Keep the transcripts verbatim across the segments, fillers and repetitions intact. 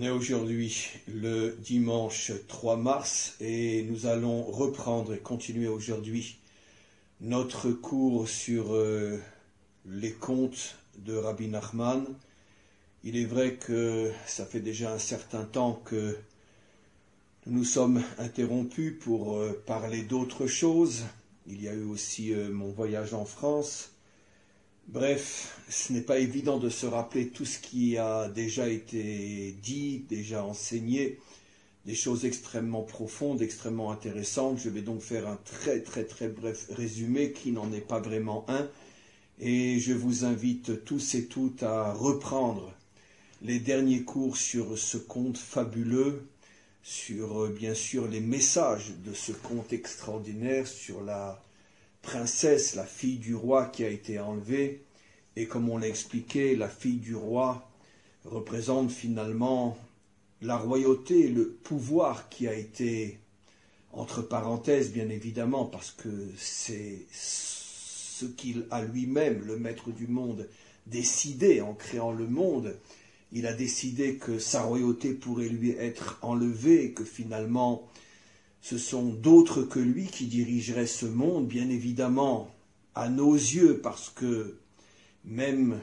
On est aujourd'hui le dimanche trois mars et nous allons reprendre et continuer aujourd'hui notre cours sur euh, les contes de Rabbi Nachman. Il est vrai que ça fait déjà un certain temps que nous nous sommes interrompus pour euh, parler d'autres choses. Il y a eu aussi euh, mon voyage en France. Bref, ce n'est pas évident de se rappeler tout ce qui a déjà été dit, déjà enseigné, des choses extrêmement profondes, extrêmement intéressantes. Je vais donc faire un très très très bref résumé qui n'en est pas vraiment un. Et je vous invite tous et toutes à reprendre les derniers cours sur ce conte fabuleux, sur bien sûr les messages de ce conte extraordinaire, sur la princesse, la fille du roi qui a été enlevée, et comme on l'a expliqué, la fille du roi représente finalement la royauté, le pouvoir qui a été, entre parenthèses bien évidemment, parce que c'est ce qu'il a lui-même, le maître du monde, décidé en créant le monde. Il a décidé que sa royauté pourrait lui être enlevée, et que finalement ce sont d'autres que lui qui dirigeraient ce monde, bien évidemment, à nos yeux, parce que même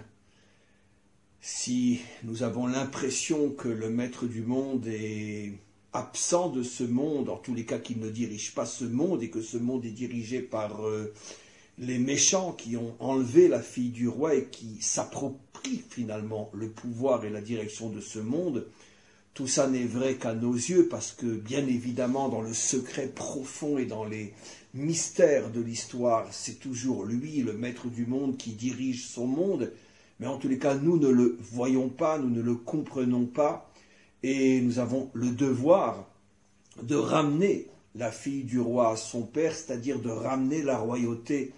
si nous avons l'impression que le maître du monde est absent de ce monde, en tous les cas qu'il ne dirige pas ce monde, et que ce monde est dirigé par euh, les méchants qui ont enlevé la fille du roi et qui s'approprient finalement le pouvoir et la direction de ce monde, tout ça n'est vrai qu'à nos yeux, parce que, bien évidemment, dans le secret profond et dans les mystères de l'histoire, c'est toujours lui, le maître du monde, qui dirige son monde. Mais en tous les cas, nous ne le voyons pas, nous ne le comprenons pas, et nous avons le devoir de ramener la fille du roi à son père, c'est-à-dire de ramener la royauté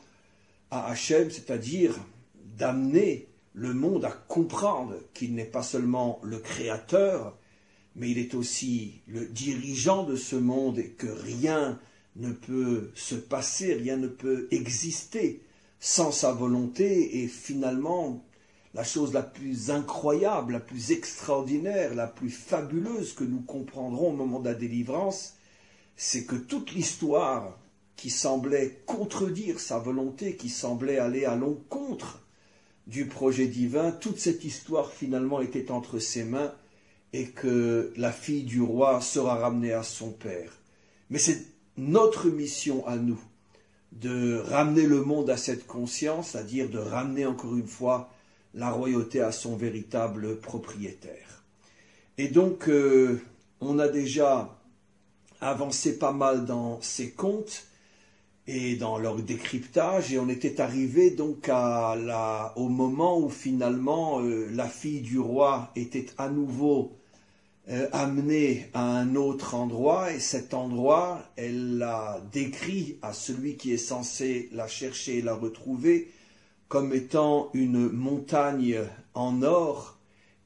à Hachem, c'est-à-dire d'amener le monde à comprendre qu'il n'est pas seulement le créateur, mais il est aussi le dirigeant de ce monde et que rien ne peut se passer, rien ne peut exister sans sa volonté. Et finalement, la chose la plus incroyable, la plus extraordinaire, la plus fabuleuse que nous comprendrons au moment de la délivrance, c'est que toute l'histoire qui semblait contredire sa volonté, qui semblait aller à l'encontre du projet divin, toute cette histoire finalement était entre ses mains, et que la fille du roi sera ramenée à son père. Mais c'est notre mission à nous, de ramener le monde à cette conscience, c'est-à-dire de ramener encore une fois la royauté à son véritable propriétaire. Et donc, euh, on a déjà avancé pas mal dans ces contes et dans leur décryptage, et on était arrivé donc à la, au moment où finalement euh, la fille du roi était à nouveau Euh, amenée à un autre endroit, et cet endroit, elle l'a décrit à celui qui est censé la chercher et la retrouver comme étant une montagne en or,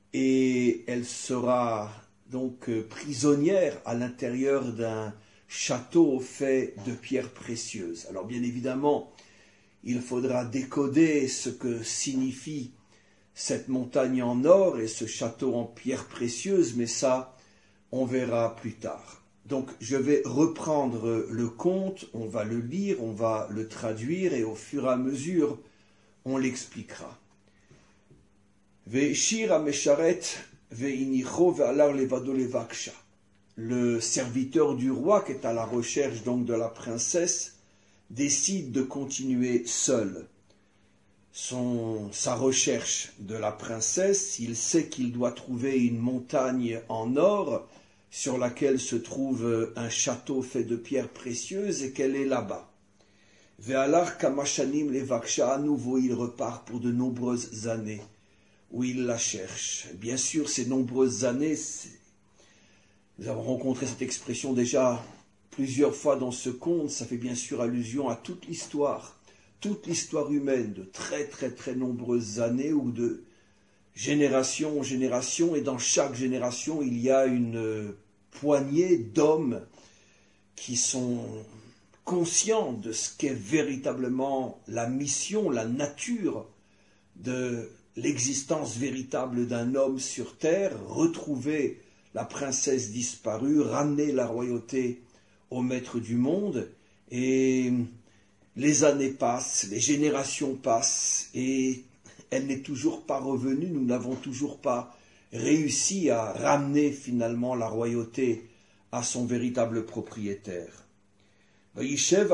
et elle sera donc euh, prisonnière à l'intérieur d'un château fait de pierres précieuses. Alors bien évidemment, il faudra décoder ce que signifie cette montagne en or et ce château en pierres précieuses, mais ça, on verra plus tard. Donc, je vais reprendre le conte, on va le lire, on va le traduire, et au fur et à mesure, on l'expliquera. Ve'shir ha-mesharet ve'inicho ve'alar levado levaksha. Le serviteur du roi, qui est à la recherche donc de la princesse, décide de continuer seul Son, sa recherche de la princesse. Il sait qu'il doit trouver une montagne en or sur laquelle se trouve un château fait de pierres précieuses, et qu'elle est là-bas. Ve'alar kamashanim levaksha, à nouveau il repart pour de nombreuses années où il la cherche. Bien sûr, ces nombreuses années, nous avons rencontré cette expression déjà plusieurs fois dans ce conte, ça fait bien sûr allusion à toute l'histoire. Toute l'histoire humaine, de très très très nombreuses années, ou de génération en génération, et dans chaque génération, il y a une poignée d'hommes qui sont conscients de ce qu'est véritablement la mission, la nature de l'existence véritable d'un homme sur terre, retrouver la princesse disparue, ramener la royauté au maître du monde, et les années passent, les générations passent, et elle n'est toujours pas revenue, nous n'avons toujours pas réussi à ramener finalement la royauté à son véritable propriétaire. Il s'est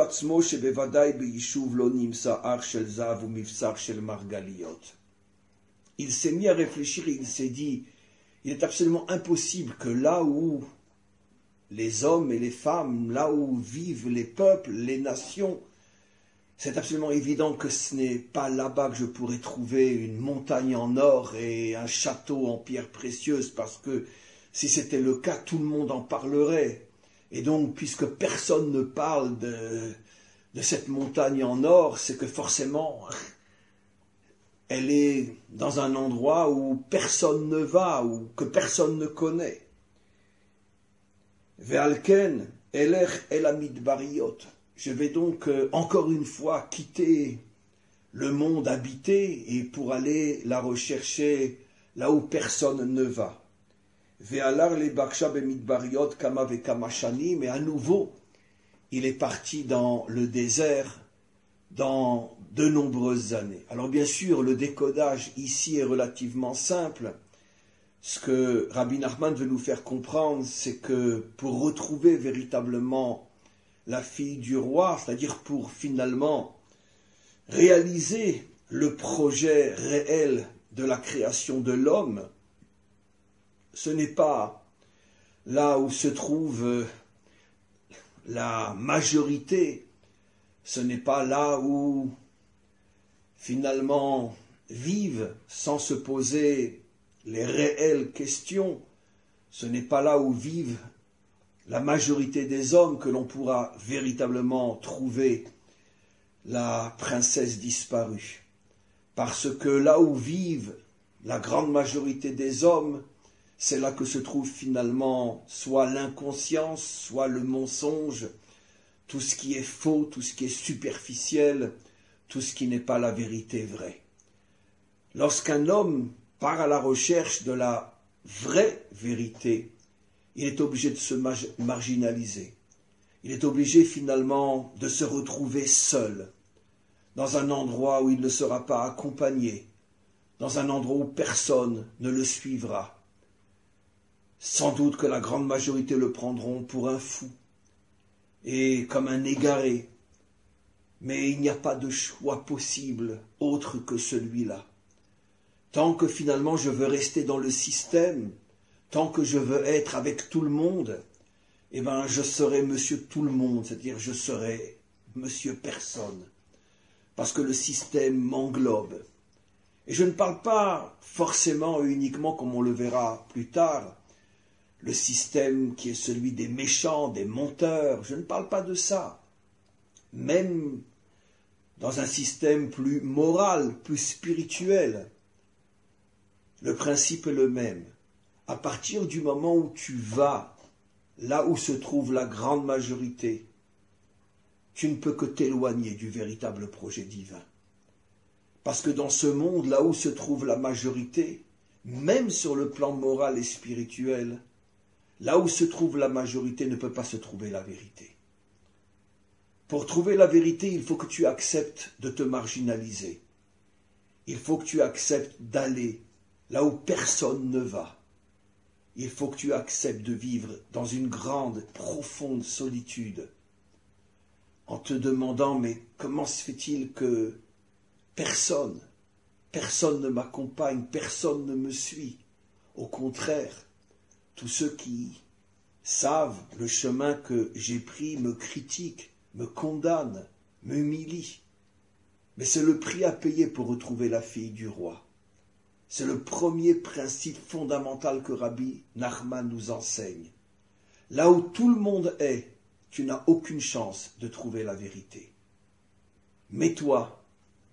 mis à réfléchir et il s'est dit, il est absolument impossible que là où les hommes et les femmes, là où vivent les peuples, les nations, c'est absolument évident que ce n'est pas là-bas que je pourrais trouver une montagne en or et un château en pierres précieuses, parce que si c'était le cas, tout le monde en parlerait. Et donc, puisque personne ne parle de, de cette montagne en or, c'est que forcément, elle est dans un endroit où personne ne va, ou que personne ne connaît. Ve'alken, eler el hamidbariot. Je vais donc euh, encore une fois quitter le monde habité et pour aller la rechercher là où personne ne va. Ve'alar le baksha bemidbariot kama ve'kama shanim, mais à nouveau, il est parti dans le désert dans de nombreuses années. Alors bien sûr, le décodage ici est relativement simple. Ce que Rabbi Nachman veut nous faire comprendre, c'est que pour retrouver véritablement la fille du roi, c'est-à-dire pour finalement réaliser le projet réel de la création de l'homme, ce n'est pas là où se trouve la majorité, ce n'est pas là où finalement vivent sans se poser les réelles questions, ce n'est pas là où vivent la majorité des hommes que l'on pourra véritablement trouver la princesse disparue. Parce que là où vivent la grande majorité des hommes, c'est là que se trouve finalement soit l'inconscience, soit le mensonge, tout ce qui est faux, tout ce qui est superficiel, tout ce qui n'est pas la vérité vraie. Lorsqu'un homme part à la recherche de la vraie vérité, il est obligé de se marginaliser. Il est obligé finalement de se retrouver seul, dans un endroit où il ne sera pas accompagné, dans un endroit où personne ne le suivra. Sans doute que la grande majorité le prendront pour un fou et comme un égaré, mais il n'y a pas de choix possible autre que celui-là. Tant que finalement je veux rester dans le système, tant que je veux être avec tout le monde, eh ben je serai monsieur tout le monde, c'est-à-dire je serai monsieur personne, parce que le système m'englobe. Et je ne parle pas forcément uniquement, comme on le verra plus tard, le système qui est celui des méchants, des menteurs, je ne parle pas de ça. Même dans un système plus moral, plus spirituel, le principe est le même. À partir du moment où tu vas là où se trouve la grande majorité, tu ne peux que t'éloigner du véritable projet divin. Parce que dans ce monde, là où se trouve la majorité, même sur le plan moral et spirituel, là où se trouve la majorité ne peut pas se trouver la vérité. Pour trouver la vérité, il faut que tu acceptes de te marginaliser. Il faut que tu acceptes d'aller là où personne ne va. Il faut que tu acceptes de vivre dans une grande, profonde solitude, en te demandant, mais comment se fait-il que personne, personne ne m'accompagne, personne ne me suit? Au contraire, tous ceux qui savent le chemin que j'ai pris me critiquent, me condamnent, m'humilient. Mais c'est le prix à payer pour retrouver la fille du roi. C'est le premier principe fondamental que Rabbi Nachman nous enseigne. Là où tout le monde est, tu n'as aucune chance de trouver la vérité. Mets-toi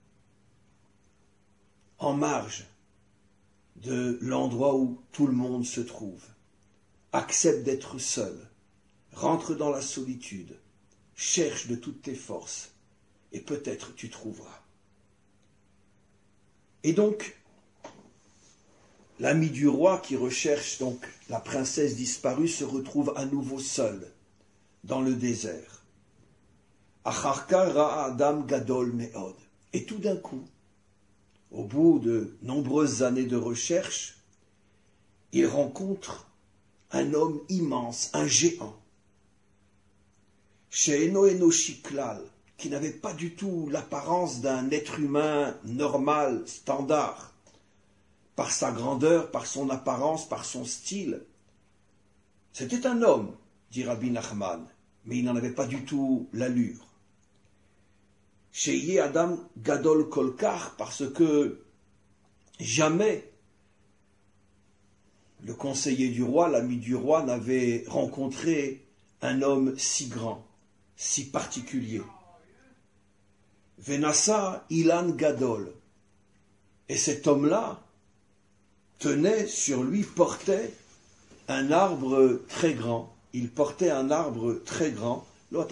en marge de l'endroit où tout le monde se trouve. Accepte d'être seul. Rentre dans la solitude. Cherche de toutes tes forces. Et peut-être tu trouveras. Et donc, l'ami du roi qui recherche donc la princesse disparue se retrouve à nouveau seul dans le désert. Acharka ra'a Adam gadol me'od. Et tout d'un coup, au bout de nombreuses années de recherche, il rencontre un homme immense, un géant. She'eno enoshi klal, qui n'avait pas du tout l'apparence d'un être humain normal, standard, par sa grandeur, par son apparence, par son style. C'était un homme, dit Rabbi Nachman, mais il n'en avait pas du tout l'allure. Sheye Adam Gadol Kolkar, parce que jamais le conseiller du roi, l'ami du roi, n'avait rencontré un homme si grand, si particulier. Venassa Ilan Gadol. Et cet homme-là tenait sur lui, portait un arbre très grand. Il portait un arbre très grand.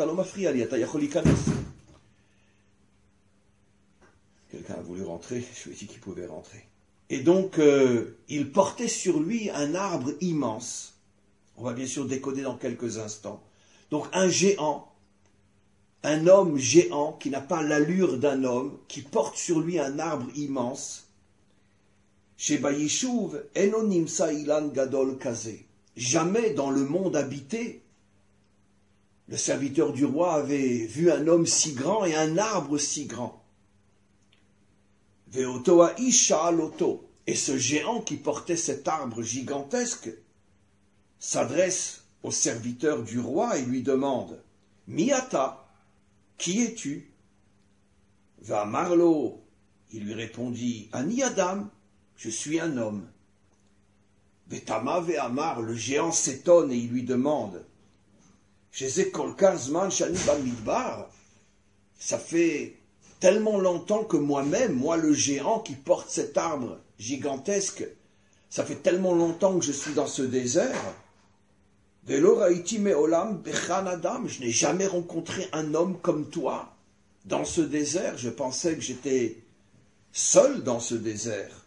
Quelqu'un a voulu rentrer, je lui ai dit qu'il pouvait rentrer. Et donc, euh, il portait sur lui un arbre immense. On va bien sûr décoder dans quelques instants. Donc, un géant, un homme géant qui n'a pas l'allure d'un homme, qui porte sur lui un arbre immense. Chez Bayishuv, Enonimsa Ilan Gadol Kazé. Jamais dans le monde habité, le serviteur du roi avait vu un homme si grand et un arbre si grand. Veotoa Isha Loto. Et ce géant qui portait cet arbre gigantesque s'adresse au serviteur du roi et lui demande « Miata, qui es-tu » Va Marlo, il lui répondit « Ani Adam, je suis un homme ». Vetama Ve'amar, le géant s'étonne et il lui demande « Jeze Kolkar Zman Shani Bamidbar » Ça fait tellement longtemps que moi-même, moi le géant qui porte cet arbre gigantesque, ça fait tellement longtemps que je suis dans ce désert. Velo Raiti Me'olam Bechan Adam, je n'ai jamais rencontré un homme comme toi dans ce désert. Je pensais que j'étais seul dans ce désert.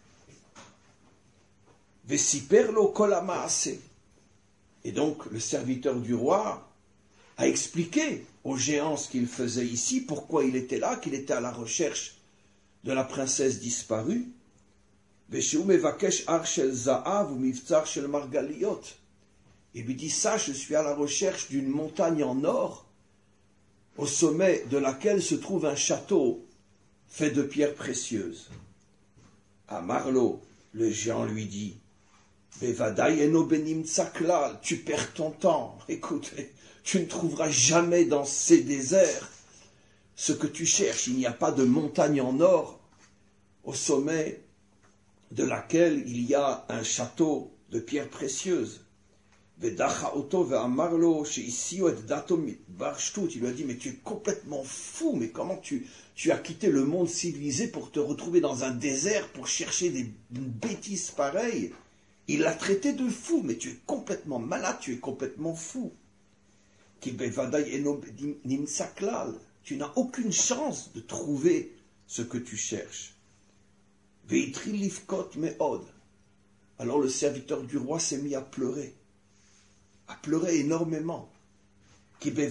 Vesiperlo Kolamaase. Et donc le serviteur du roi a expliqué au géant ce qu'il faisait ici, pourquoi il était là, qu'il était à la recherche de la princesse disparue. Il lui dit ça, je suis à la recherche d'une montagne en or, au sommet de laquelle se trouve un château fait de pierres précieuses. À Marlo, le géant lui dit, tu perds ton temps, écoute, tu ne trouveras jamais dans ces déserts ce que tu cherches. Il n'y a pas de montagne en or au sommet de laquelle il y a un château de pierres précieuses. Il lui a dit, mais tu es complètement fou, mais comment tu, tu as quitté le monde civilisé pour te retrouver dans un désert pour chercher des bêtises pareilles. Il l'a traité de fou, mais tu es complètement malade, tu es complètement fou. Tu n'as aucune chance de trouver ce que tu cherches. Alors le serviteur du roi s'est mis à pleurer, à pleurer énormément. Mais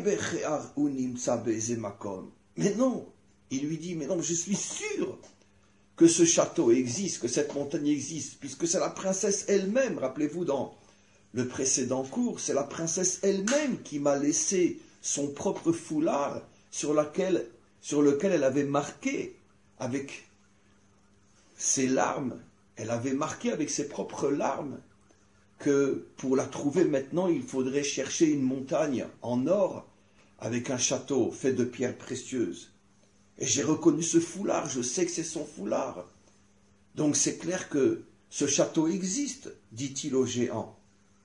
non, il lui dit, mais non, je suis sûr que ce château existe, que cette montagne existe, puisque c'est la princesse elle-même, rappelez-vous dans le précédent cours, c'est la princesse elle-même qui m'a laissé son propre foulard sur, laquelle, sur lequel elle avait marqué avec ses larmes, elle avait marqué avec ses propres larmes que pour la trouver maintenant, il faudrait chercher une montagne en or avec un château fait de pierres précieuses. Et j'ai reconnu ce foulard, je sais que c'est son foulard. Donc c'est clair que ce château existe, dit-il au géant.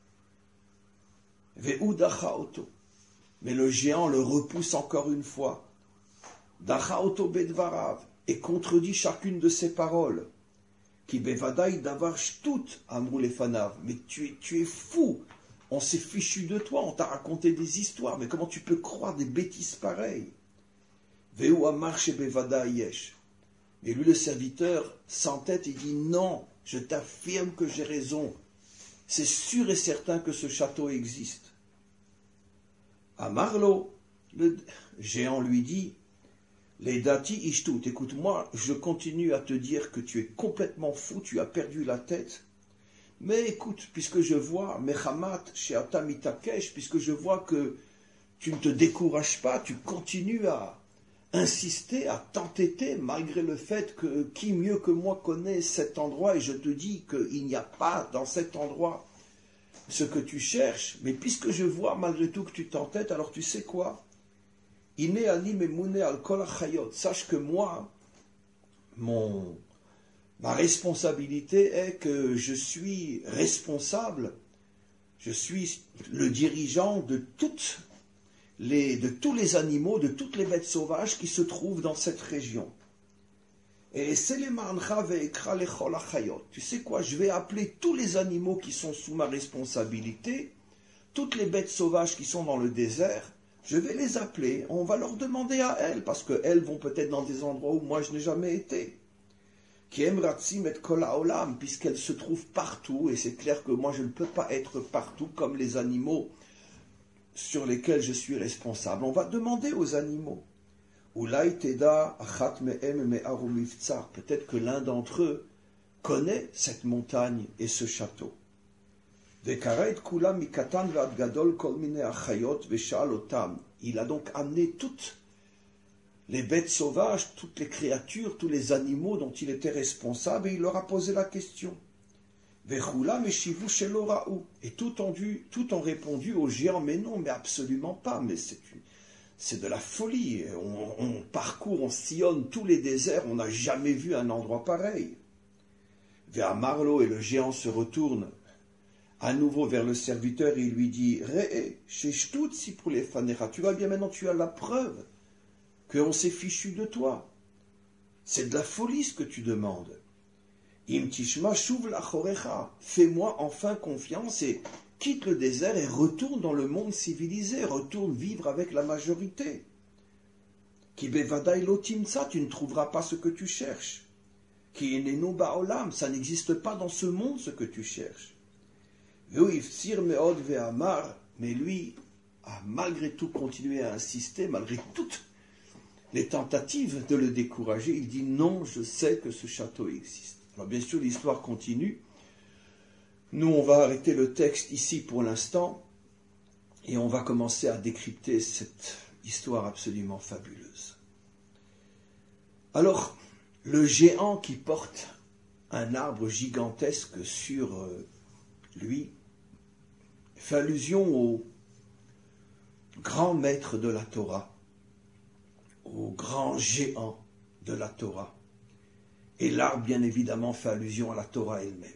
Mais le géant le repousse encore une fois. Dachaoto bedvarav, et contredit chacune de ses paroles. Qui bevadaï davar shtut amrou lefanav. Mais tu es, tu es fou. On s'est fichu de toi, on t'a raconté des histoires. Mais comment tu peux croire des bêtises pareilles? Veu amar shebevadaï yesh. Mais lui, le serviteur, s'entête et dit non, Je t'affirme que j'ai raison. C'est sûr et certain que ce château existe. À Marlo, le géant lui dit, les dati ishtout, écoute-moi, je continue à te dire que tu es complètement fou, tu as perdu la tête. Mais écoute, puisque je vois, Mechamat, Sheata Mitakesh, puisque je vois que tu ne te décourages pas, tu continues à insister, à t'entêter, malgré le fait que qui mieux que moi connaît cet endroit, et je te dis qu'il n'y a pas dans cet endroit ce que tu cherches, mais puisque je vois malgré tout que tu t'entêtes, alors tu sais quoi? Ine ani memune al kol hachayot. Sache que moi, mon, ma responsabilité est que je suis responsable, je suis le dirigeant de toutes les, de tous les animaux, de toutes les bêtes sauvages qui se trouvent dans cette région. Et c'est les mancha ve'ekra lechol hachayot. Tu sais quoi? Je vais appeler tous les animaux qui sont sous ma responsabilité, toutes les bêtes sauvages qui sont dans le désert. Je vais les appeler, on va leur demander à elles, parce qu'elles vont peut-être dans des endroits où moi je n'ai jamais été. Qui aiment Ratsim et Kol Haolam, puisqu'elles se trouvent partout, et c'est clair que moi je ne peux pas être partout comme les animaux sur lesquels je suis responsable. On va demander aux animaux. Ulai Teda Achat Me'em Me'aru Miftsar. Peut-être que l'un d'entre eux connaît cette montagne et ce château. Il a donc amené toutes les bêtes sauvages, toutes les créatures, tous les animaux dont il était responsable, et il leur a posé la question. Et tout ont, dû, tout ont répondu au géant, mais non, mais absolument pas, mais c'est, une, c'est de la folie. On, on parcourt, on sillonne tous les déserts, on n'a jamais vu un endroit pareil. Vers Marlo, et le géant se retourne à nouveau vers le serviteur et il lui dit, Re, sheshtout si pour les fanecha, tu vois bien maintenant, tu as la preuve qu'on s'est fichu de toi. C'est de la folie ce que tu demandes. Im tishma shuv lachorecha, fais-moi enfin confiance et quitte le désert et retourne dans le monde civilisé, retourne vivre avec la majorité. Ki bevadai lo timtsa, tu ne trouveras pas ce que tu cherches. Ki enenu ba'olam, ça n'existe pas dans ce monde ce que tu cherches. Mais lui a malgré tout continué à insister, malgré toutes les tentatives de le décourager. Il dit non, je sais que ce château existe. Alors bien sûr, l'histoire continue. Nous, on va arrêter le texte ici pour l'instant et on va commencer à décrypter cette histoire absolument fabuleuse. Alors, le géant qui porte un arbre gigantesque sur lui fait allusion au grand maître de la Torah, au grand géant de la Torah. Et l'arbre, bien évidemment, fait allusion à la Torah elle-même.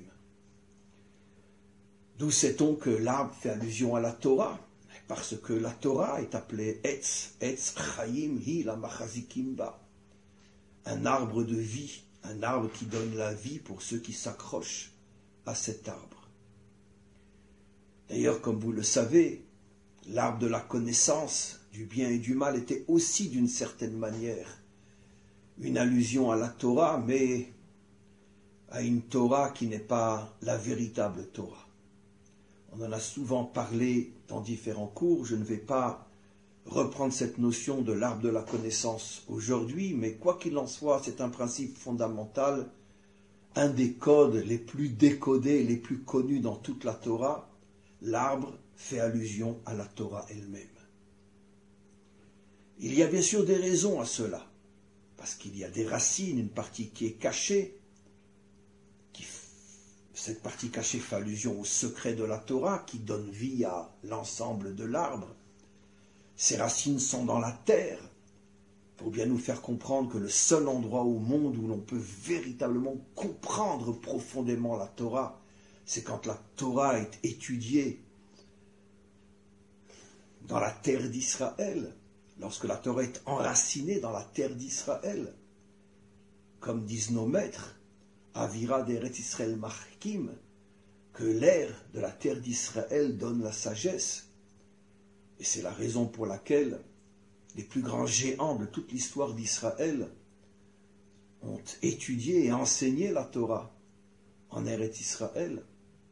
D'où sait-on que l'arbre fait allusion à la Torah? Parce que la Torah est appelée Etz, Etz Chaim Hi la Machazikim Ba. Un arbre de vie, un arbre qui donne la vie pour ceux qui s'accrochent à cet arbre. D'ailleurs, comme vous le savez, l'arbre de la connaissance du bien et du mal était aussi d'une certaine manière une allusion à la Torah, mais à une Torah qui n'est pas la véritable Torah. On en a souvent parlé dans différents cours, je ne vais pas reprendre cette notion de l'arbre de la connaissance aujourd'hui, mais quoi qu'il en soit, c'est un principe fondamental, un des codes les plus décodés, les plus connus dans toute la Torah. L'arbre fait allusion à la Torah elle-même. Il y a bien sûr des raisons à cela, parce qu'il y a des racines, une partie qui est cachée, qui, cette partie cachée fait allusion au secret de la Torah qui donne vie à l'ensemble de l'arbre. Ces racines sont dans la terre, pour bien nous faire comprendre que le seul endroit au monde où l'on peut véritablement comprendre profondément la Torah, c'est quand la Torah est étudiée dans la terre d'Israël, lorsque la Torah est enracinée dans la terre d'Israël. Comme disent nos maîtres, Avira d'Eretz Israël Machkim, que l'air de la terre d'Israël donne la sagesse. Et c'est la raison pour laquelle les plus grands géants de toute l'histoire d'Israël ont étudié et enseigné la Torah en Eretz Israël.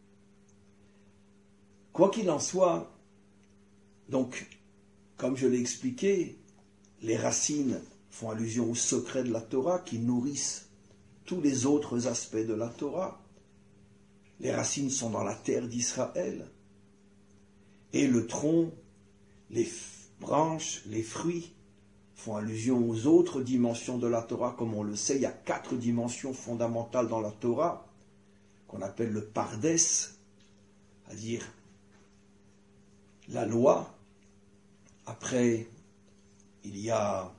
Quoi qu'il en soit, donc, comme je l'ai expliqué, les racines font allusion au secret de la Torah qui nourrissent tous les autres aspects de la Torah. Les racines sont dans la terre d'Israël. Et le tronc, les branches, les fruits font allusion aux autres dimensions de la Torah. Comme on le sait, il y a quatre dimensions fondamentales dans la Torah, qu'on appelle le Pardes, c'est-à-dire la loi. Après, il y a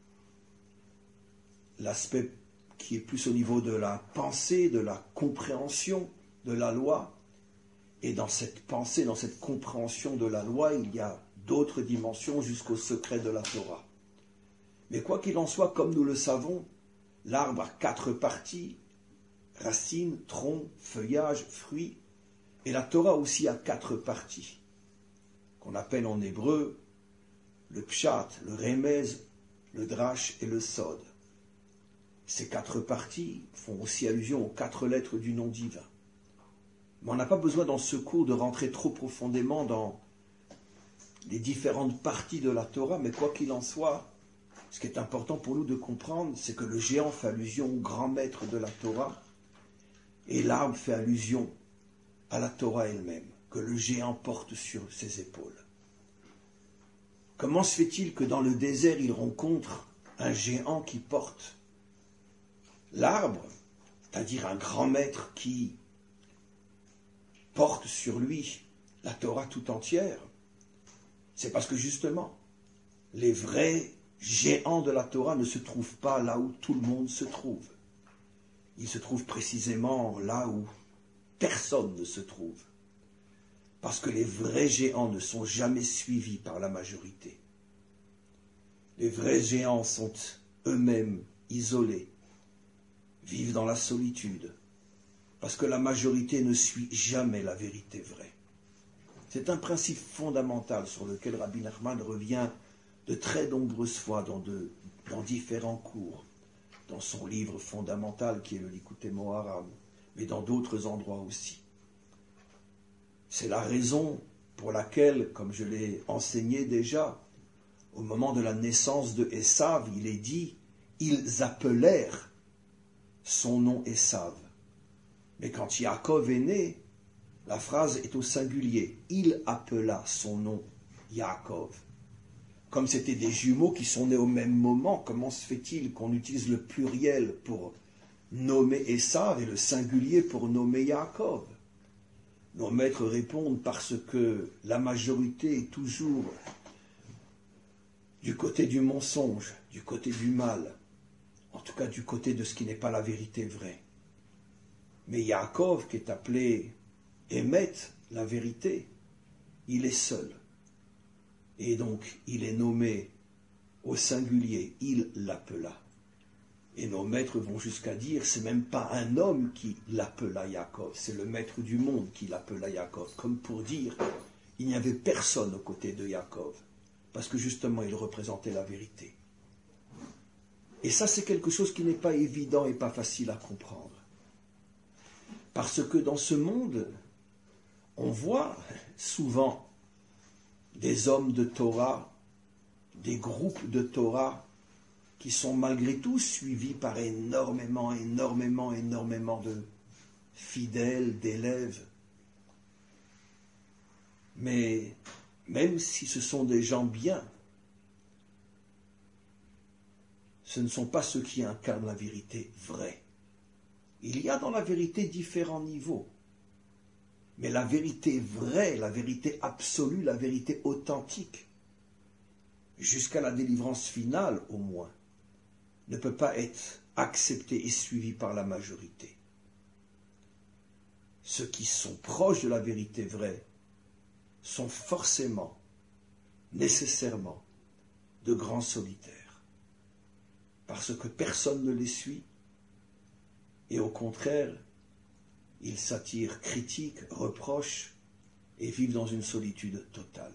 l'aspect qui est plus au niveau de la pensée, de la compréhension de la loi. Et dans cette pensée, dans cette compréhension de la loi, il y a d'autres dimensions jusqu'au secret de la Torah. Mais quoi qu'il en soit, comme nous le savons, l'arbre a quatre parties, racines, tronc, feuillage, fruits, et la Torah aussi a quatre parties, qu'on appelle en hébreu le pshat, le remez, le drash et le sod. Ces quatre parties font aussi allusion aux quatre lettres du nom divin. Mais on n'a pas besoin dans ce cours de rentrer trop profondément dans les différentes parties de la Torah, mais quoi qu'il en soit, ce qui est important pour nous de comprendre, c'est que le géant fait allusion au grand maître de la Torah, et l'arbre fait allusion à la Torah elle-même, que le géant porte sur ses épaules. Comment se fait-il que dans le désert, il rencontre un géant qui porte l'arbre, c'est-à-dire un grand maître qui porte sur lui la Torah tout entière? C'est parce que justement, les vrais géants de la Torah ne se trouvent pas là où tout le monde se trouve. Ils se trouvent précisément là où personne ne se trouve. Parce que les vrais géants ne sont jamais suivis par la majorité. Les vrais géants sont eux-mêmes isolés, vivent dans la solitude, parce que la majorité ne suit jamais la vérité vraie. C'est un principe fondamental sur lequel Rabbi Nachman revient de très nombreuses fois dans, de, dans différents cours, dans son livre fondamental qui est le Likutei Moharan, mais dans d'autres endroits aussi. C'est la raison pour laquelle, comme je l'ai enseigné déjà, au moment de la naissance de Esav, il est dit « ils appelèrent son nom Esav ». Mais quand Yaakov est né, la phrase est au singulier. Il appela son nom Yaakov. Comme c'était des jumeaux qui sont nés au même moment, comment se fait-il qu'on utilise le pluriel pour nommer Esav et le singulier pour nommer Yaakov? Nos maîtres répondent parce que la majorité est toujours du côté du mensonge, du côté du mal, en tout cas du côté de ce qui n'est pas la vérité vraie. Mais Yaakov, qui est appelé Emet, la vérité, il est seul. Et donc, il est nommé au singulier, il l'appela. Et nos maîtres vont jusqu'à dire, c'est même pas un homme qui l'appela Yaakov, c'est le maître du monde qui l'appela Yaakov, comme pour dire, il n'y avait personne aux côtés de Yaakov, parce que justement, il représentait la vérité. Et ça, c'est quelque chose qui n'est pas évident et pas facile à comprendre. Parce que dans ce monde, on voit souvent des hommes de Torah, des groupes de Torah, qui sont malgré tout suivis par énormément, énormément, énormément de fidèles, d'élèves. Mais même si ce sont des gens bien, ce ne sont pas ceux qui incarnent la vérité vraie. Il y a dans la vérité différents niveaux. Mais la vérité vraie, la vérité absolue, la vérité authentique, jusqu'à la délivrance finale au moins, ne peut pas être acceptée et suivie par la majorité. Ceux qui sont proches de la vérité vraie sont forcément, nécessairement, de grands solitaires, parce que personne ne les suit, et au contraire, ils s'attirent critiques, reproches, et vivent dans une solitude totale.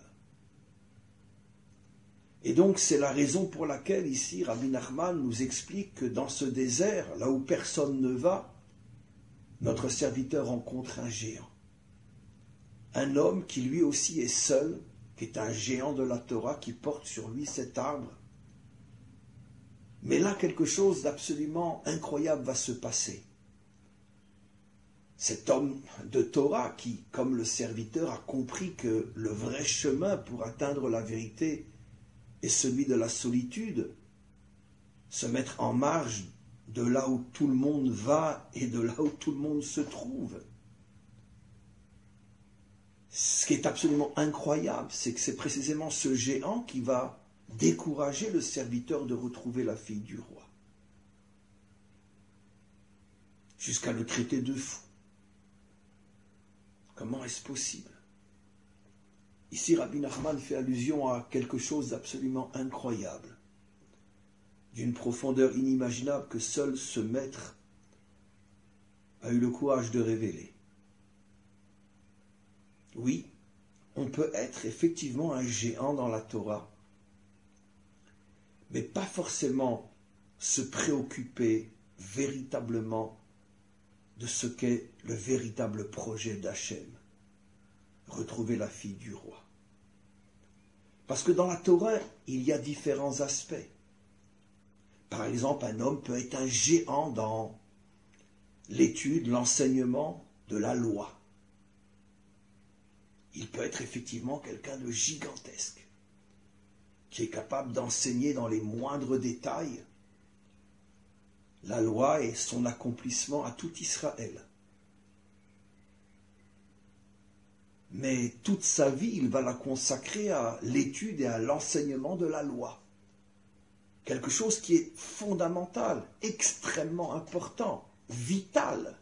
Et donc c'est la raison pour laquelle ici Rabbi Nachman nous explique que dans ce désert, là où personne ne va, notre serviteur rencontre un géant. Un homme qui lui aussi est seul, qui est un géant de la Torah, qui porte sur lui cet arbre. Mais là, quelque chose d'absolument incroyable va se passer. Cet homme de Torah qui, comme le serviteur, a compris que le vrai chemin pour atteindre la vérité est celui de la solitude, se mettre en marge de là où tout le monde va et de là où tout le monde se trouve. Ce qui est absolument incroyable, c'est que c'est précisément ce géant qui va décourager le serviteur de retrouver la fille du roi, jusqu'à le traiter de fou. Comment est-ce possible? Ici, Rabbi Nachman fait allusion à quelque chose d'absolument incroyable, d'une profondeur inimaginable que seul ce maître a eu le courage de révéler. Oui, on peut être effectivement un géant dans la Torah, mais pas forcément se préoccuper véritablement de ce qu'est le véritable projet d'Hachem, retrouver la fille du roi. Parce que dans la Torah, il y a différents aspects. Par exemple, un homme peut être un géant dans l'étude, l'enseignement de la loi. Il peut être effectivement quelqu'un de gigantesque, qui est capable d'enseigner dans les moindres détails la loi et son accomplissement à tout Israël. Mais toute sa vie, il va la consacrer à l'étude et à l'enseignement de la loi. Quelque chose qui est fondamental, extrêmement important, vital.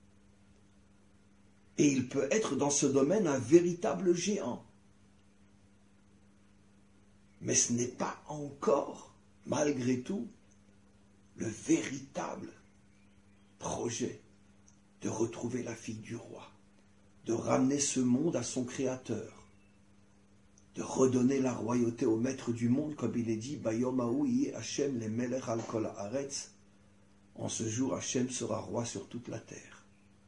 Et il peut être dans ce domaine un véritable géant. Mais ce n'est pas encore, malgré tout, le véritable projet de retrouver la fille du roi, de ramener ce monde à son créateur, de redonner la royauté au maître du monde, comme il est dit, Bayom haou yeh Hashem le melech al kol haaretz. En ce jour, Hashem sera roi sur toute la terre.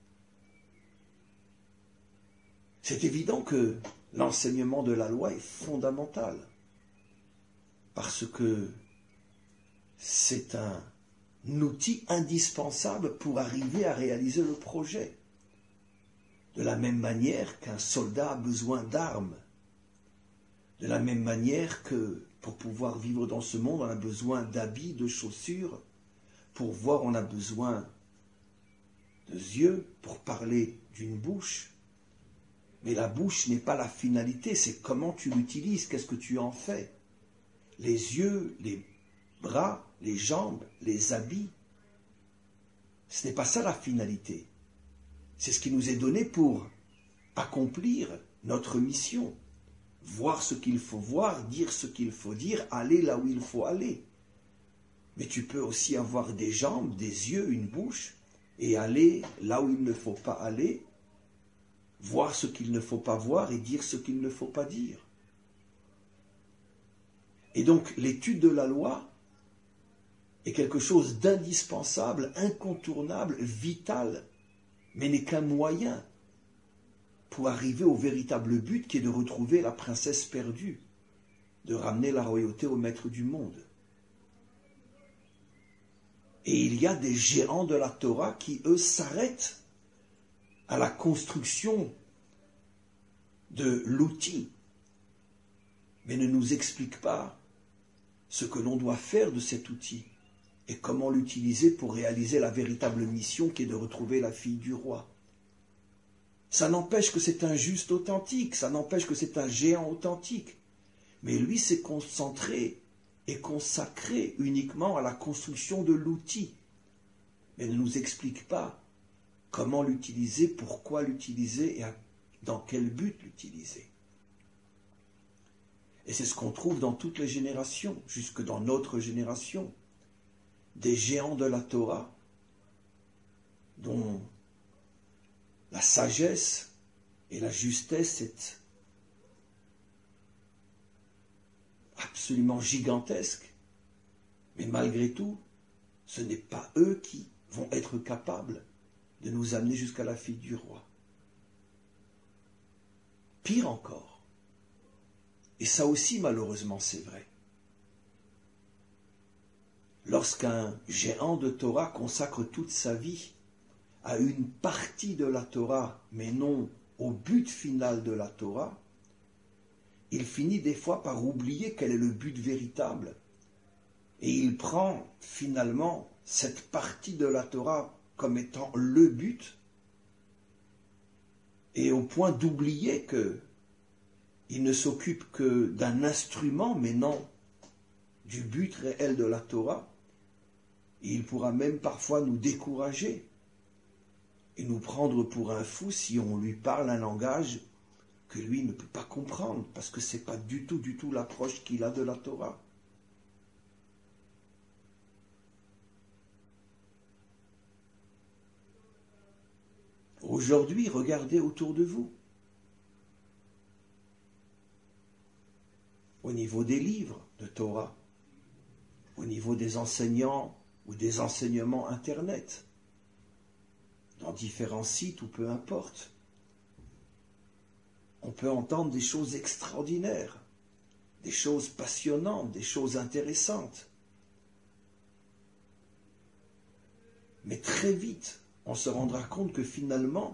C'est évident que l'enseignement de la loi est fondamental, parce que c'est un outil indispensable pour arriver à réaliser le projet. De la même manière qu'un soldat a besoin d'armes, de la même manière que pour pouvoir vivre dans ce monde, on a besoin d'habits, de chaussures, pour voir, on a besoin de yeux, pour parler d'une bouche. Mais la bouche n'est pas la finalité, c'est comment tu l'utilises, qu'est-ce que tu en fais. Les yeux, les bras, les jambes, les habits, ce n'est pas ça la finalité. C'est ce qui nous est donné pour accomplir notre mission. Voir ce qu'il faut voir, dire ce qu'il faut dire, aller là où il faut aller. Mais tu peux aussi avoir des jambes, des yeux, une bouche, et aller là où il ne faut pas aller, voir ce qu'il ne faut pas voir et dire ce qu'il ne faut pas dire. Et donc l'étude de la loi est quelque chose d'indispensable, incontournable, vital, mais n'est qu'un moyen pour arriver au véritable but qui est de retrouver la princesse perdue, de ramener la royauté au maître du monde. Et il y a des géants de la Torah qui, eux, s'arrêtent à la construction de l'outil, mais ne nous expliquent pas ce que l'on doit faire de cet outil et comment l'utiliser pour réaliser la véritable mission qui est de retrouver la fille du roi. Ça n'empêche que c'est un juste authentique, ça n'empêche que c'est un géant authentique, mais lui s'est concentré et consacré uniquement à la construction de l'outil, mais ne nous explique pas comment l'utiliser, pourquoi l'utiliser et dans quel but l'utiliser. Et c'est ce qu'on trouve dans toutes les générations, jusque dans notre génération, des géants de la Torah, dont la sagesse et la justesse est absolument gigantesque, mais malgré tout, ce n'est pas eux qui vont être capables de nous amener jusqu'à la fille du roi. Pire encore, et ça aussi malheureusement c'est vrai, lorsqu'un géant de Torah consacre toute sa vie à une partie de la Torah, mais non au but final de la Torah, il finit des fois par oublier quel est le but véritable. Et il prend finalement cette partie de la Torah comme étant le but, et au point d'oublier qu'il ne s'occupe que d'un instrument, mais non du but réel de la Torah. Et il pourra même parfois nous décourager et nous prendre pour un fou si on lui parle un langage que lui ne peut pas comprendre, parce que ce n'est pas du tout, du tout l'approche qu'il a de la Torah. Aujourd'hui, regardez autour de vous. Au niveau des livres de Torah, au niveau des enseignants ou des enseignements Internet, dans différents sites ou peu importe, on peut entendre des choses extraordinaires, des choses passionnantes, des choses intéressantes. Mais très vite, on se rendra compte que finalement,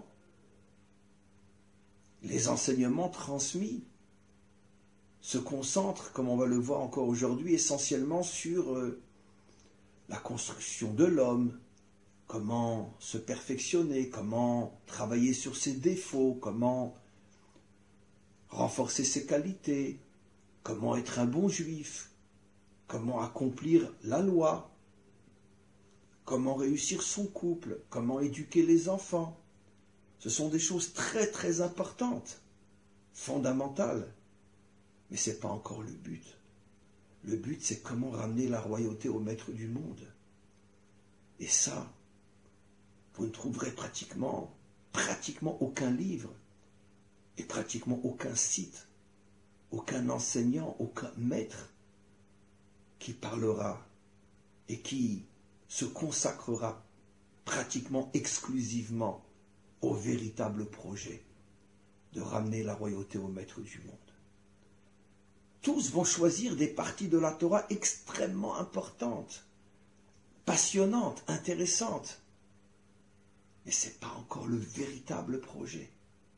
les enseignements transmis se concentrent, comme on va le voir encore aujourd'hui, essentiellement sur euh, la construction de l'homme, comment se perfectionner, comment travailler sur ses défauts, comment renforcer ses qualités, comment être un bon juif, comment accomplir la loi, comment réussir son couple, comment éduquer les enfants. Ce sont des choses très très importantes, fondamentales, mais ce n'est pas encore le but. Le but, c'est comment ramener la royauté au maître du monde. Et ça, vous ne trouverez pratiquement, pratiquement aucun livre, et pratiquement aucun site, aucun enseignant, aucun maître qui parlera et qui se consacrera pratiquement exclusivement au véritable projet de ramener la royauté au maître du monde. Tous vont choisir des parties de la Torah extrêmement importantes, passionnantes, intéressantes, mais ce n'est pas encore le véritable projet.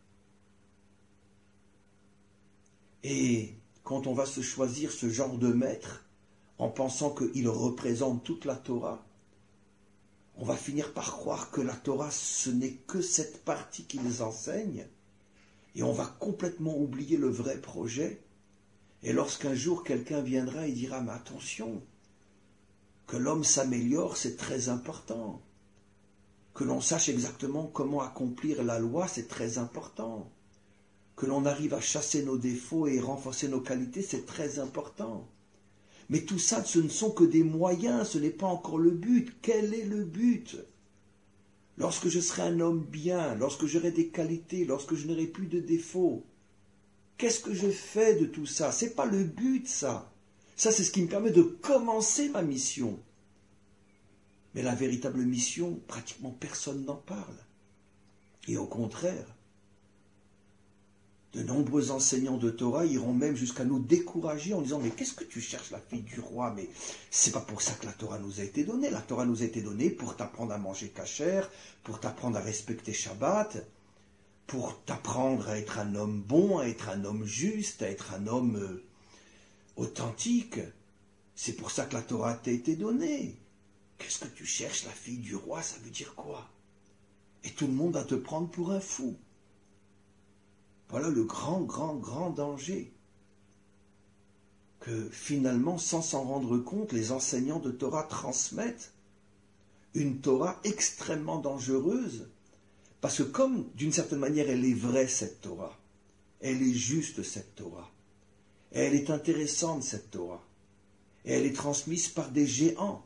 Et quand on va se choisir ce genre de maître, en pensant qu'il représente toute la Torah, on va finir par croire que la Torah, ce n'est que cette partie qui les enseigne, et on va complètement oublier le vrai projet. Et lorsqu'un jour quelqu'un viendra et dira « Mais attention, que l'homme s'améliore, c'est très important. Que l'on sache exactement comment accomplir la loi, c'est très important. Que l'on arrive à chasser nos défauts et renforcer nos qualités, c'est très important. Mais tout ça, ce ne sont que des moyens, ce n'est pas encore le but. Quel est le but? Lorsque je serai un homme bien, lorsque j'aurai des qualités, lorsque je n'aurai plus de défauts, qu'est-ce que je fais de tout ça? Ce n'est pas le but, ça. Ça, c'est ce qui me permet de commencer ma mission. Mais la véritable mission, pratiquement personne n'en parle. Et au contraire, de nombreux enseignants de Torah iront même jusqu'à nous décourager en disant « Mais qu'est-ce que tu cherches, la fille du roi? Mais c'est pas pour ça que la Torah nous a été donnée. La Torah nous a été donnée pour t'apprendre à manger kasher, pour t'apprendre à respecter Shabbat, pour t'apprendre à être un homme bon, à être un homme juste, à être un homme euh, authentique. C'est pour ça que la Torah t'a été donnée. Qu'est-ce que tu cherches, la fille du roi? Ça veut dire quoi? » Et tout le monde va te prendre pour un fou. Voilà le grand, grand, grand danger que finalement, sans s'en rendre compte, les enseignants de Torah transmettent une Torah extrêmement dangereuse, parce que comme d'une certaine manière elle est vraie cette Torah, elle est juste cette Torah, et elle est intéressante cette Torah, et elle est transmise par des géants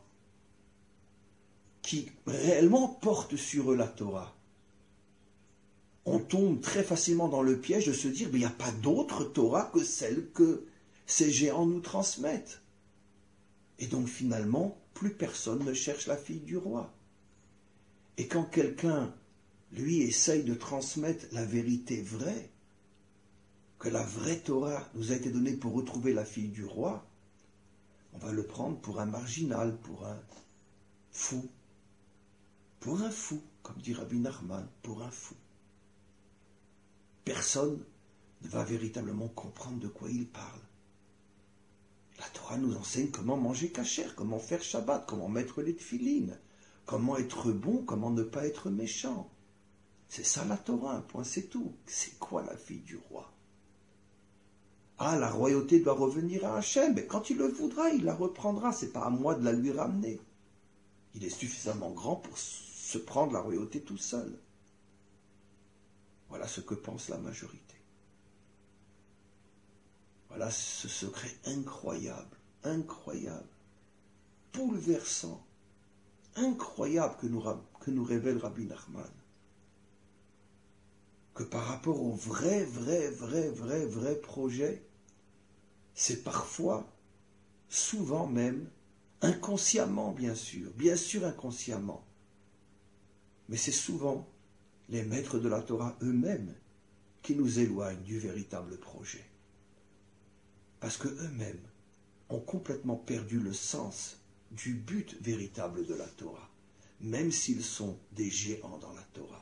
qui réellement portent sur eux la Torah. On tombe très facilement dans le piège de se dire mais il n'y a pas d'autre Torah que celle que ces géants nous transmettent. Et donc finalement, plus personne ne cherche la fille du roi. Et quand quelqu'un lui, essaye de transmettre la vérité vraie, que la vraie Torah nous a été donnée pour retrouver la fille du roi, on va le prendre pour un marginal, pour un fou. Pour un fou, comme dit Rabbi Nachman, pour un fou. Personne ne va véritablement comprendre de quoi il parle. La Torah nous enseigne comment manger kasher, comment faire Shabbat, comment mettre les tefilines, comment être bon, comment ne pas être méchant. C'est ça la Torah, un point, c'est tout. C'est quoi la fille du roi? Ah, la royauté doit revenir à Hachem, mais quand il le voudra, il la reprendra. C'est pas à moi de la lui ramener. Il est suffisamment grand pour se prendre la royauté tout seul. Voilà ce que pense la majorité. Voilà ce secret incroyable, incroyable, bouleversant, incroyable que nous, que nous révèle Rabbi Nachman. Que par rapport au vrai, vrai, vrai, vrai, vrai projet, c'est parfois, souvent même, inconsciemment bien sûr, bien sûr inconsciemment, mais c'est souvent les maîtres de la Torah eux-mêmes qui nous éloignent du véritable projet. Parce que eux-mêmes ont complètement perdu le sens du but véritable de la Torah, même s'ils sont des géants dans la Torah.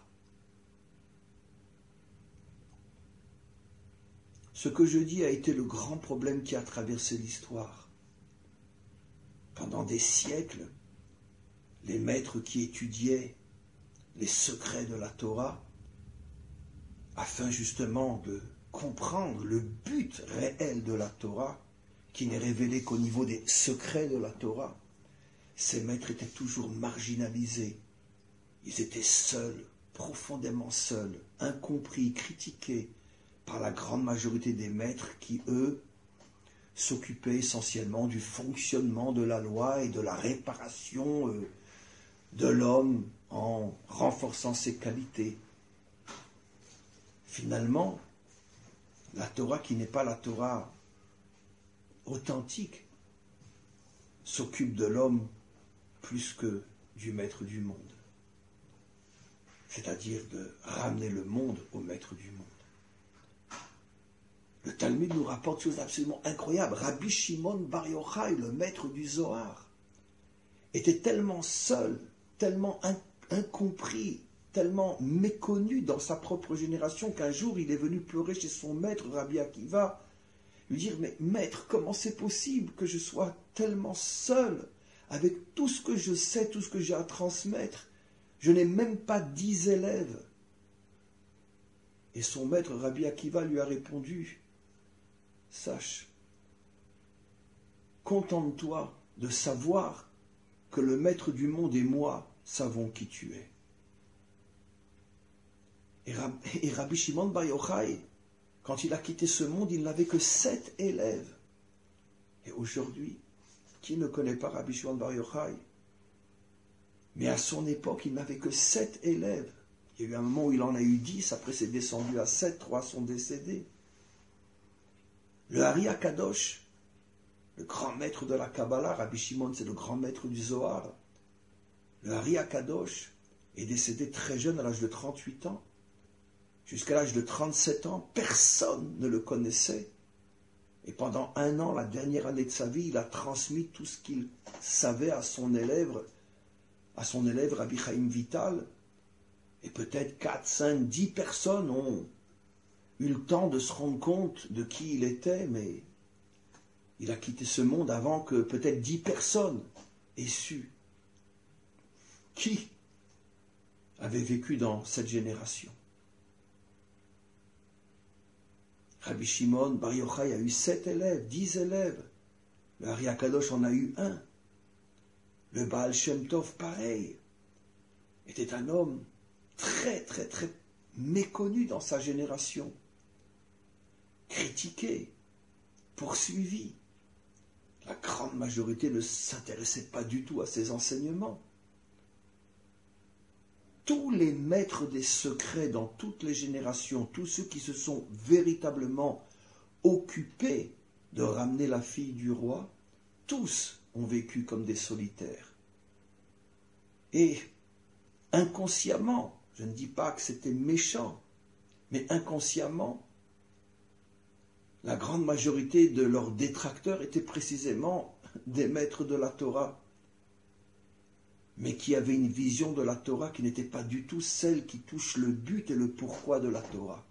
Ce que je dis a été le grand problème qui a traversé l'histoire. Pendant des siècles, les maîtres qui étudiaient les secrets de la Torah, afin justement de comprendre le but réel de la Torah, qui n'est révélé qu'au niveau des secrets de la Torah, ces maîtres étaient toujours marginalisés. Ils étaient seuls, profondément seuls, incompris, critiqués, par la grande majorité des maîtres qui, eux, s'occupaient essentiellement du fonctionnement de la loi et de la réparation euh, de l'homme en renforçant ses qualités. Finalement, la Torah qui n'est pas la Torah authentique s'occupe de l'homme plus que du maître du monde. C'est-à-dire de ramener le monde au maître du monde. Le Talmud nous rapporte chose absolument incroyable. Rabbi Shimon Bar Yochai, le maître du Zohar, était tellement seul, tellement in- incompris, tellement méconnu dans sa propre génération qu'un jour il est venu pleurer chez son maître, Rabbi Akiva, lui dire « Mais maître, comment c'est possible que je sois tellement seul avec tout ce que je sais, tout ce que j'ai à transmettre? Je n'ai même pas dix élèves. » Et son maître, Rabbi Akiva, lui a répondu « Sache, contente-toi de savoir que le maître du monde et moi savons qui tu es. » Et, Rab, et Rabbi Shimon Bar Yochai, quand il a quitté ce monde, il n'avait que sept élèves. Et aujourd'hui, qui ne connaît pas Rabbi Shimon Bar Yochai? Mais à son époque, il n'avait que sept élèves. Il y a eu un moment où il en a eu dix, après c'est descendu à sept, trois sont décédés. Le Hari HaKadosh, le grand maître de la Kabbalah, Rabbi Shimon, c'est le grand maître du Zohar. Le Hari HaKadosh est décédé très jeune, à l'âge de trente-huit ans. Jusqu'à l'âge de trente-sept ans, personne ne le connaissait. Et pendant un an, la dernière année de sa vie, il a transmis tout ce qu'il savait à son élève, à son élève Rabbi Chaim Vital. Et peut-être quatre, cinq, dix personnes ont eu le temps de se rendre compte de qui il était, mais il a quitté ce monde avant que peut-être dix personnes aient su qui avait vécu dans cette génération. Rabbi Shimon Bar Yochai a eu sept élèves, dix élèves. Le Hari HaKadosh en a eu un. Le Baal Shem Tov, pareil, était un homme très, très, très méconnu dans sa génération. Critiqué, poursuivi. La grande majorité ne s'intéressait pas du tout à ses enseignements. Tous les maîtres des secrets dans toutes les générations, tous ceux qui se sont véritablement occupés de ramener la fille du roi, tous ont vécu comme des solitaires. Et inconsciemment, Je ne dis pas que c'était méchant, mais inconsciemment, la grande majorité de leurs détracteurs étaient précisément des maîtres de la Torah, mais qui avaient une vision de la Torah qui n'était pas du tout celle qui touche le but et le pourquoi de la Torah.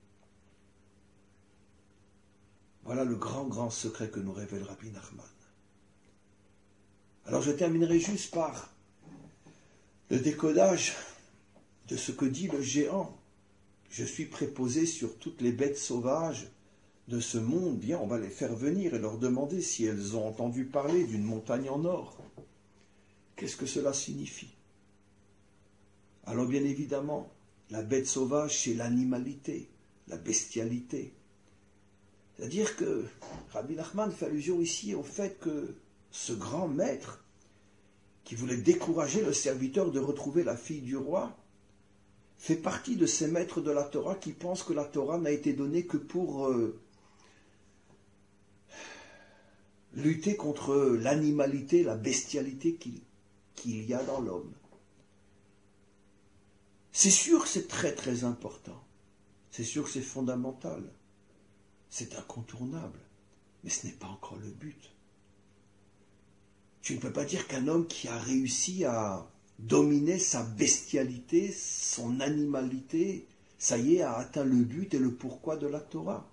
Voilà le grand, grand secret que nous révèle Rabbi Nachman. Alors je terminerai juste par le décodage de ce que dit le géant. Je suis préposé sur toutes les bêtes sauvages de ce monde. Bien, on va les faire venir et leur demander si elles ont entendu parler d'une montagne en or. Qu'est-ce que cela signifie? Alors bien évidemment, la bête sauvage, c'est l'animalité, la bestialité. C'est-à-dire que Rabbi Nachman fait allusion ici au fait que ce grand maître, qui voulait décourager le serviteur de retrouver la fille du roi, fait partie de ces maîtres de la Torah qui pensent que la Torah n'a été donnée que pour euh, lutter contre l'animalité, la bestialité qu'il, qu'il y a dans l'homme. C'est sûr que c'est très très important, c'est sûr que c'est fondamental, c'est incontournable, mais ce n'est pas encore le but. Tu ne peux pas dire qu'un homme qui a réussi à dominer sa bestialité, son animalité, ça y est, a atteint le but et le pourquoi de la Torah.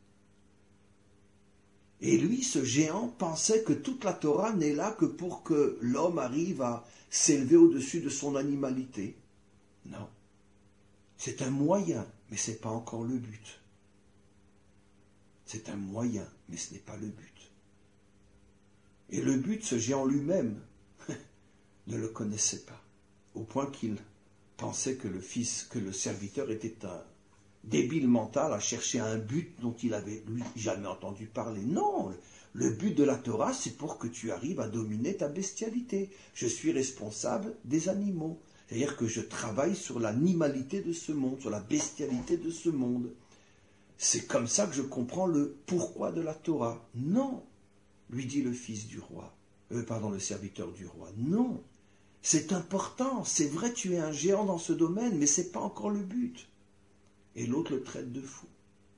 Et lui, ce géant, pensait que toute la Torah n'est là que pour que l'homme arrive à s'élever au-dessus de son animalité. Non. C'est un moyen, mais ce n'est pas encore le but. C'est un moyen, mais ce n'est pas le but. Et le but, ce géant lui-même ne le connaissait pas, au point qu'il pensait que le fils, que le serviteur était un débile mental à chercher un but dont il avait lui jamais entendu parler. Non, le but de la Torah, c'est pour que tu arrives à dominer ta bestialité. Je suis responsable des animaux, c'est-à-dire que je travaille sur l'animalité de ce monde, sur la bestialité de ce monde. C'est comme ça que je comprends le pourquoi de la Torah. Non, lui dit le fils du roi, euh, pardon, le serviteur du roi. Non, c'est important, c'est vrai, tu es un géant dans ce domaine, mais ce n'est pas encore le but. Et l'autre le traite de fou.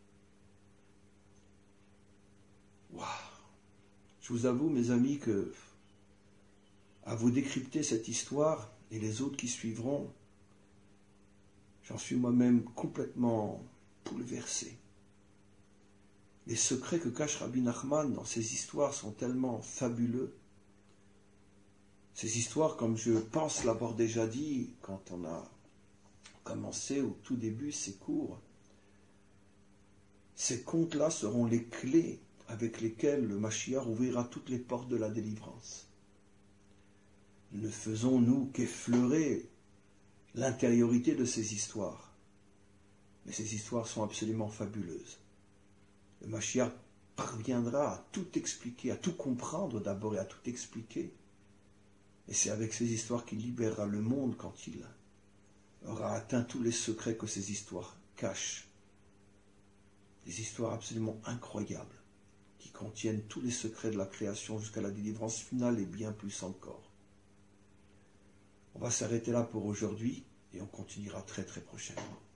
Waouh! Je vous avoue, mes amis, que à vous décrypter cette histoire et les autres qui suivront, j'en suis moi-même complètement bouleversé. Les secrets que cache Rabbi Nachman dans ces histoires sont tellement fabuleux. Ces histoires, comme je pense l'avoir déjà dit quand on a commencé au tout début ces cours, ces contes-là seront les clés avec lesquelles le Mashiach ouvrira toutes les portes de la délivrance. Ne faisons-nous qu'effleurer l'intériorité de ces histoires. Mais ces histoires sont absolument fabuleuses. Le Mashiach parviendra à tout expliquer, à tout comprendre d'abord et à tout expliquer. Et c'est avec ces histoires qu'il libérera le monde quand il aura atteint tous les secrets que ces histoires cachent. Des histoires absolument incroyables qui contiennent tous les secrets de la création jusqu'à la délivrance finale et bien plus encore. On va s'arrêter là pour aujourd'hui et on continuera très très prochainement.